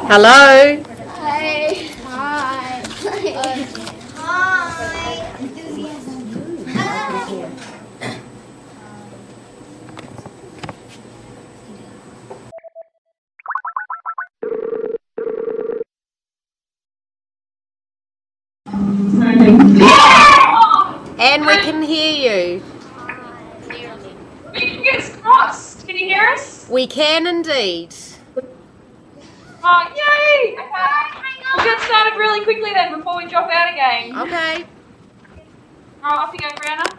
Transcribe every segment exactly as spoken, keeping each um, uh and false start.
Hello. Hi. Hi. Hi. And we can hear you. Fingers crossed. Can you hear us? We can indeed. Oh, yay! Okay. We'll get started really quickly then before we drop out again. Okay. All right, off you go, Brianna.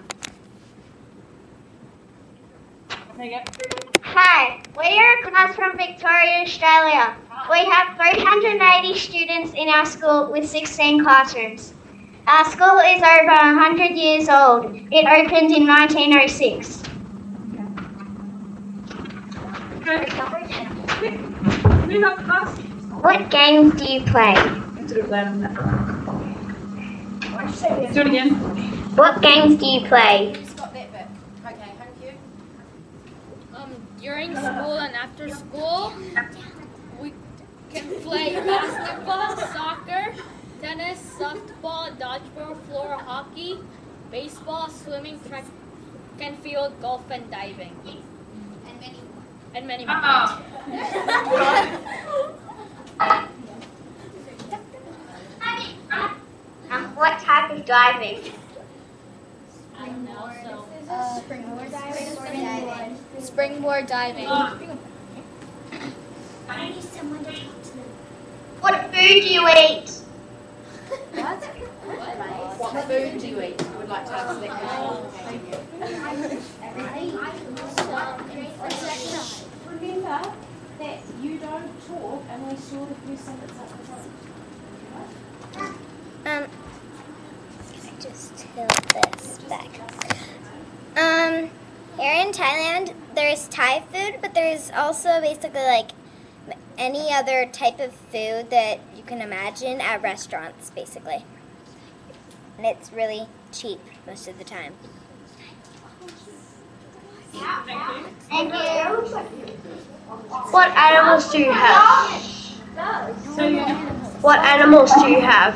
There you go. Hi. We are a class from Victoria, Australia. We have three hundred eighty students in our school with sixteen classrooms. Our school is over one hundred years old. It opened in nineteen oh six. Move up class. What games do you play? Do it again. What games do you play? Okay, thank you. Um, during school and after school, we can play basketball, soccer, tennis, softball, dodgeball, floor hockey, baseball, swimming, track and field, golf, and diving. And many more. And many more. Uh-oh. Um, what type of diving? Uh, springboard diving. Springboard diving. I need someone to talk to them. What food do you eat? What? What food do you eat? I would like to answer that question. Remember that you don't talk unless you're the person that's at the front. Um, can I just tilt this back? Um, here in Thailand, there's Thai food, but there's also basically like any other type of food that you can imagine at restaurants, basically. And it's really cheap most of the time. Thank you. What animals do you have? What animals do you have?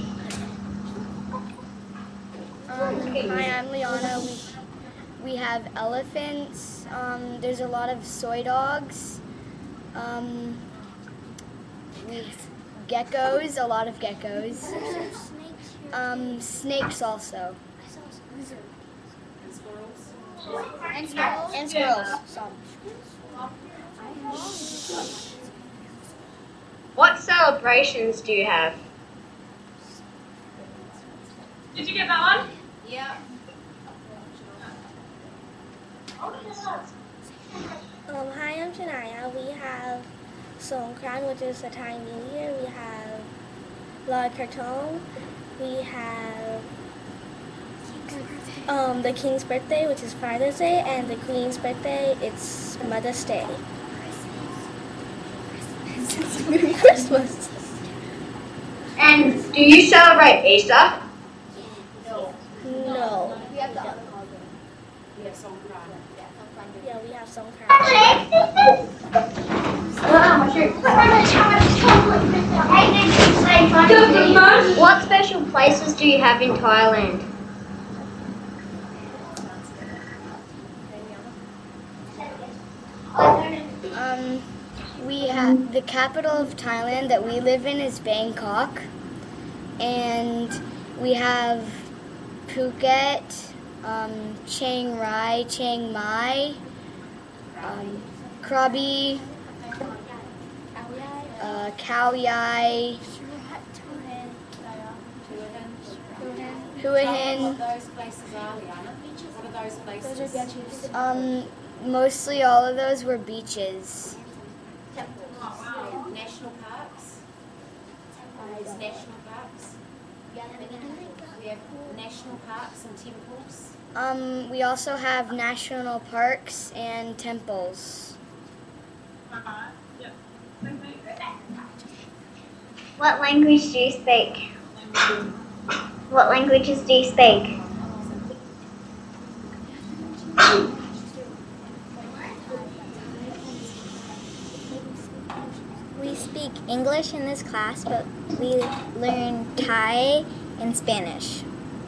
Um, hi, I'm Liana. We, we have elephants. Um, there's a lot of soy dogs. Um, we geckos, a lot of geckos. Um, snakes also. And squirrels. And squirrels, some. What celebrations do you have? Did you get that one? Yeah. Um, hi, I'm Janaya. We have Songkran, which is the Thai New Year. We have Loi Krathong. We have um, the King's birthday, which is Father's Day, and the Queen's birthday, it's Mother's Day. Christmas. And do you celebrate Easter? No. We have the other Yeah, we have Songkran. What special places do you have in Thailand? Um, we have the capital of Thailand that we live in is Bangkok, and we have Phuket, um, Chiang Rai, Chiang Mai, um, Krabi, uh, Khao Yai, Hua Hin. What those places are, Liana? What are those places? Those are beaches. Um, mostly all of those were beaches. National parks? There's national parks? We have national parks and temples. Um, we also have national parks and temples. Uh-huh. Yep. What language do you speak? What languages do you speak? We speak English in this class, but we learn Thai and Spanish.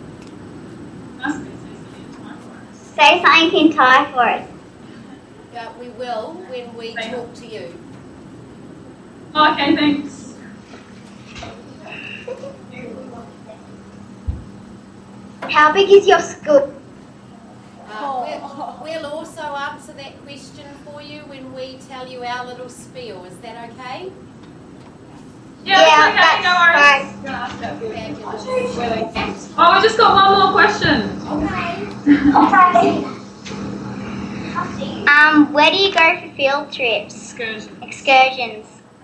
Say something in Thai for us. Yeah, we will when we talk to you. Okay, thanks. How big is your school? Uh, we'll, we'll also answer that question for you when we tell you our little spiel. Is that okay? Yeah, Yeah, that's okay, no worries. that's Fabulous. Oh, we just got one more question. Okay. Um, where do you go for field trips? Excursion. Excursions.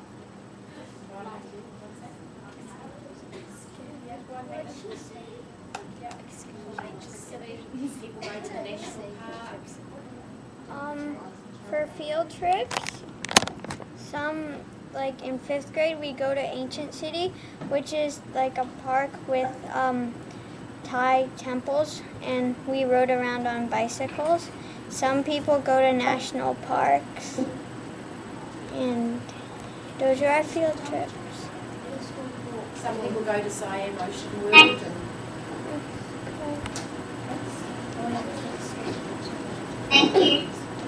Um, for field trips, some, like in fifth grade, we go to Ancient City, which is like a park with um, Thai temples, and we rode around on bicycles. Some people go to national parks, and those are our field trips. Some people go to Siam Ocean World. And Thank you.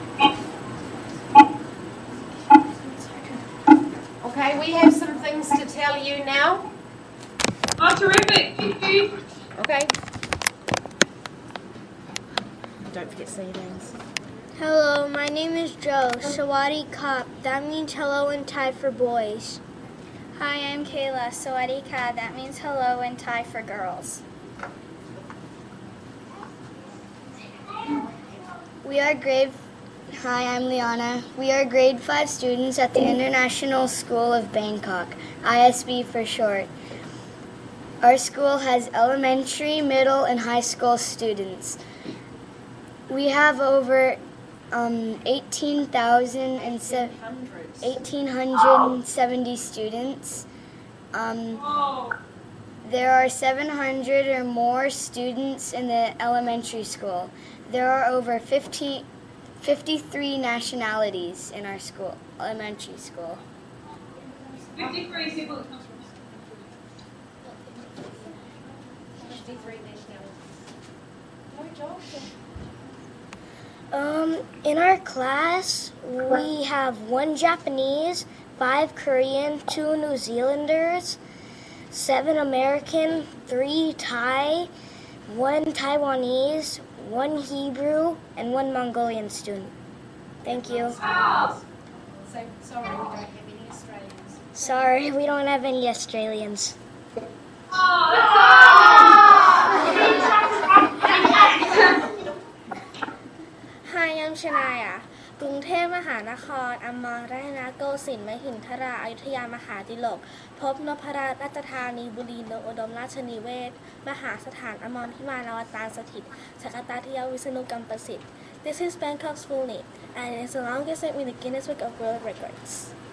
okay, we have some things to tell you now. Oh, terrific. Thank you. Okay. Don't forget to say your names. Hello, my name is Joe. Sawadi Kap. That means hello in Thai for boys. Hi, I'm Kayla. Sawadi Ka. That means hello in Thai for girls. We are grade. Hi, I'm Liana. We are grade five students at the International School of Bangkok, I S B for short. Our school has elementary, middle, and high school students. We have over um, eighteen thousand and eighteen seventy students. Um, Oh, there are seven hundred or more students in the elementary school. There are over fifteen, fifty-three nationalities in our school, elementary school. fifty-three people that come from fifty-three nationalities. Um, in our class, we have one Japanese, five Korean, two New Zealanders, seven American, three Thai, one Taiwanese, one Hebrew, and one Mongolian student. Thank you. So, sorry, we don't have any Australians. Sorry, we don't have any Australians. Oh, Hi, I'm Shania. กรุงเทพมหานครอมรรัตนโกสินทร์มหินทราอยุธยามหาดิลกพบนพราชราชธานีบุรีนอุดมราชนิเวศน์มหาสถานอมรพิมานอวตารสถิตสักตาทิยาวิษณุกรรมประสิทธิ์ This is Bangkok's full name and it is the longest name in the Guinness Book of World Records.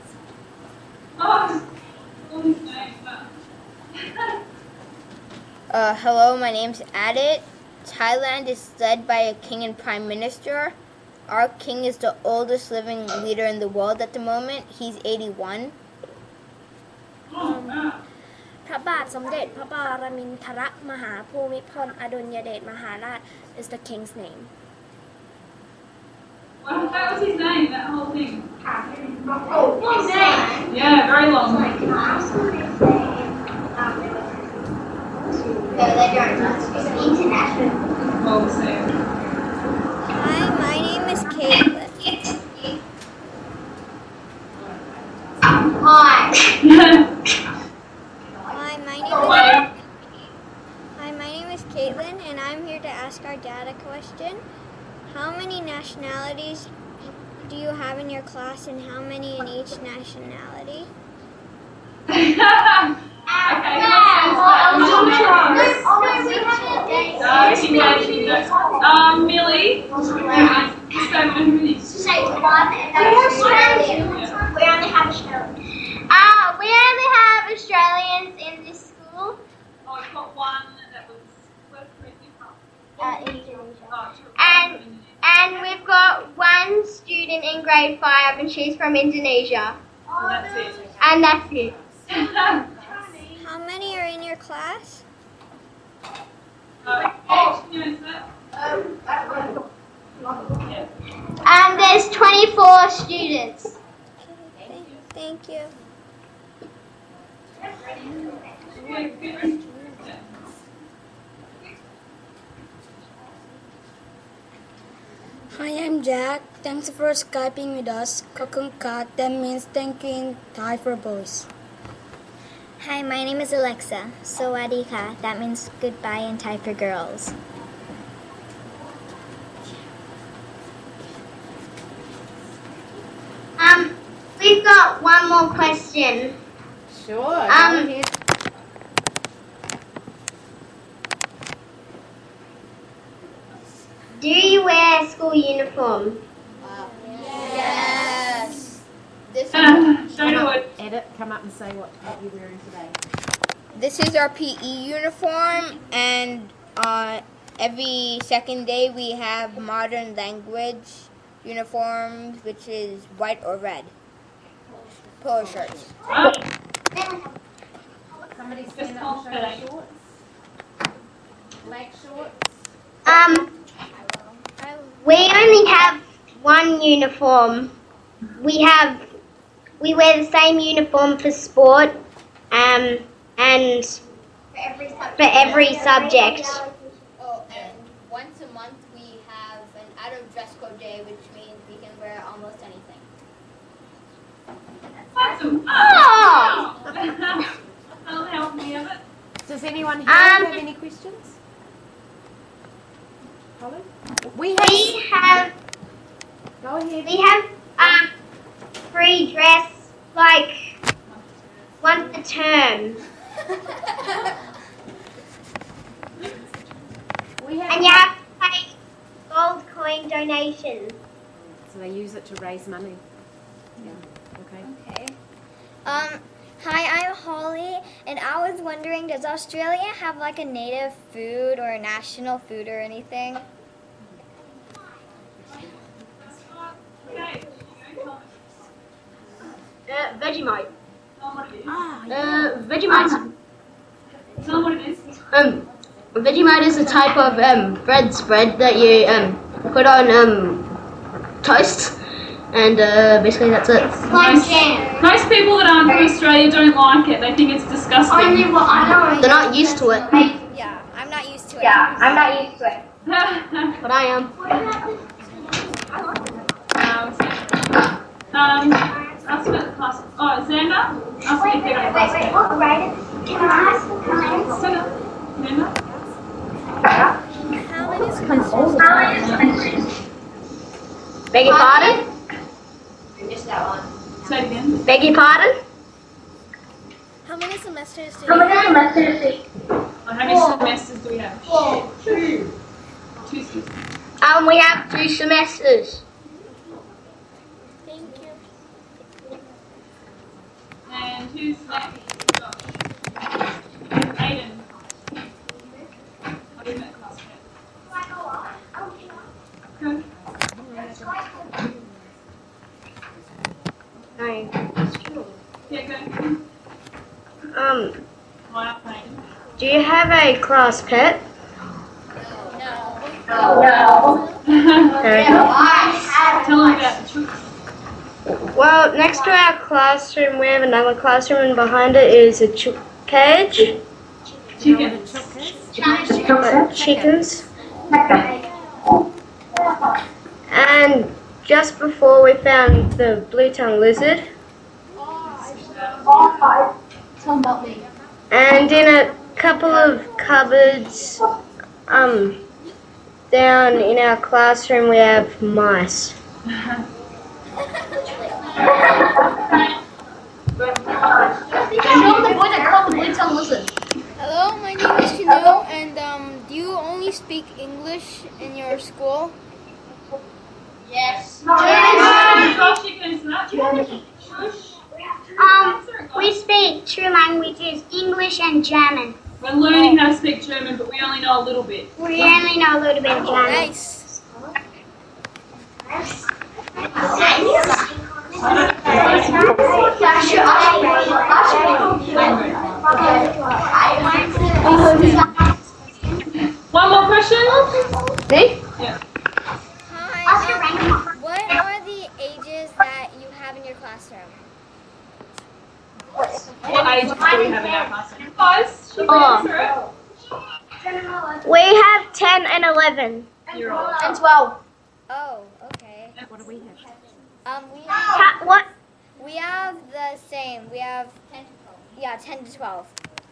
Uh, hello, my name's Adit. Thailand is led by a king and prime minister. Our king is the oldest living leader in the world at the moment. He's eighty-one. Um, พระบาทสมเด็จพระปรมินทรมหาภูมิพลอดุลยเดชมหาราช is the king's name. what, that was his name, that whole thing. His name? Yeah, very long. No, they don't. It's international. Well, we'll see. Hi, my name is Caitlin. Hi. Hi, my name is Hi, my name is Caitlin, and I'm here to ask our dad a question. How many nationalities do you have in your class, and how many in each nationality? Okay, Um, Millie. Say one, and that's Australian. We only have Australian. Uh, we only have Australians in this school. Oh, I've got one that was where's Tracy from? Uh, Indonesia. Oh, And and we've got one student in grade five, and she's from Indonesia. so that's it. And that's it. How many are in your class? Um, there's twenty-four students. Thank you. Hi, I'm Jack. Thanks for Skyping with us. Kakungkat, that means thank you in Thai for boys. Hi, my name is Alexa. Sawadee ka. That means goodbye in Thai for girls. Um, we've got one more question. Sure, go Um, ahead. Do you wear school uniform? Yes. This is, Show you what. Edit, come up and say what, what you're wearing today. This is our P E uniform, and uh, every second day we have modern language uniforms, which is white or red. Polo shirts. Somebody stand up and show your shorts. Black shorts. Um, we only have one uniform. We have, we wear the same uniform for sport, um, and for every subject. Oh, and once a month we have an out of dress code day, which means we can wear almost anything. Awesome. Oh! That'll help me a bit. Does anyone here Um, have any questions? Holly? We have, We have, go ahead. we have, um, free dress, like, once a term. We have, And you have to pay gold coin donations. so they use it to raise money. Yeah, okay. Okay. Um, hi, I'm Holly, and I was wondering, does Australia have like a native food or a national food or anything? Okay. Uh, Vegemite. Tell them what it is. Uh, Vegemite. Tell them what it is. Um, Vegemite is a type of um, bread spread that you um, put on um, toast, and uh, basically that's it. Most, most people that aren't from Australia don't like it. They think it's disgusting. They're not used to it, Yeah, I'm not used to it. Yeah, I'm not used to it, but I am. um, ask about the class. Oh, Xander? Ask if they're going to class. Can I ask a question? Xander? Beg your pardon? Say it again. Beg your pardon? How many semesters do How you have? many semesters? Oh, how many semesters do we have? Two. Two semesters. Um, we have two semesters. Thank you. And who's next? Aiden. I'll give that class. Good. Hi. Yeah, good. Um, Wow, Aiden. do you have a class pet? No. Okay. Tell them about the children. Well, next to our classroom, we have another classroom, and behind it is a ch- cage. Chicken. Uh, chickens. And just before we found the blue-tongued lizard. And in a couple of cupboards, um, down in our classroom, we have mice. hello, my name is Chino, and um, do you only speak English in your school? Yes. Josh, you can snap. Um, we speak two languages, English and German. We're learning how to speak German, but we only know a little bit. We only know a little bit of German. Nice. Nice. ages do we have in our class? Guys, should we Oh. answer it? We have ten and eleven. You're all. And twelve. Oh, okay. What do we have? Um, we have, Ha- what? we have the same. We have ten to twelve. Yeah, ten to twelve.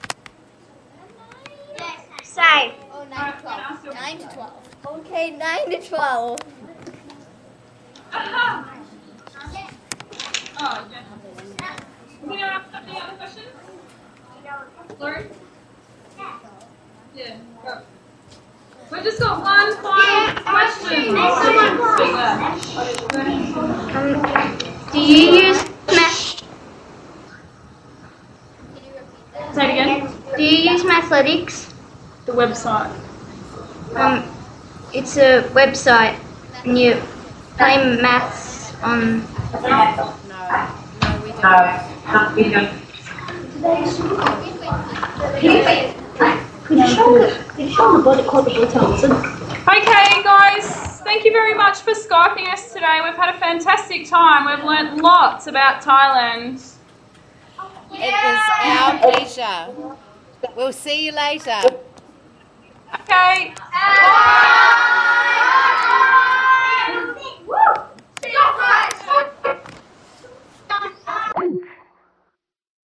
Side. Oh, nine to twelve. Nine to twelve. Okay, nine to twelve. Aha! Oh, yeah. Any other, any other questions? Lauren? Yeah. Go. We've just got one final question. Um, do you use math? Say it again. Do you use Mathletics? The website. Um, it's a website, and you play maths on. Okay, guys, thank you very much for Skyping us today. We've had a fantastic time. We've learnt lots about Thailand. It was our pleasure. We'll see you later. Okay.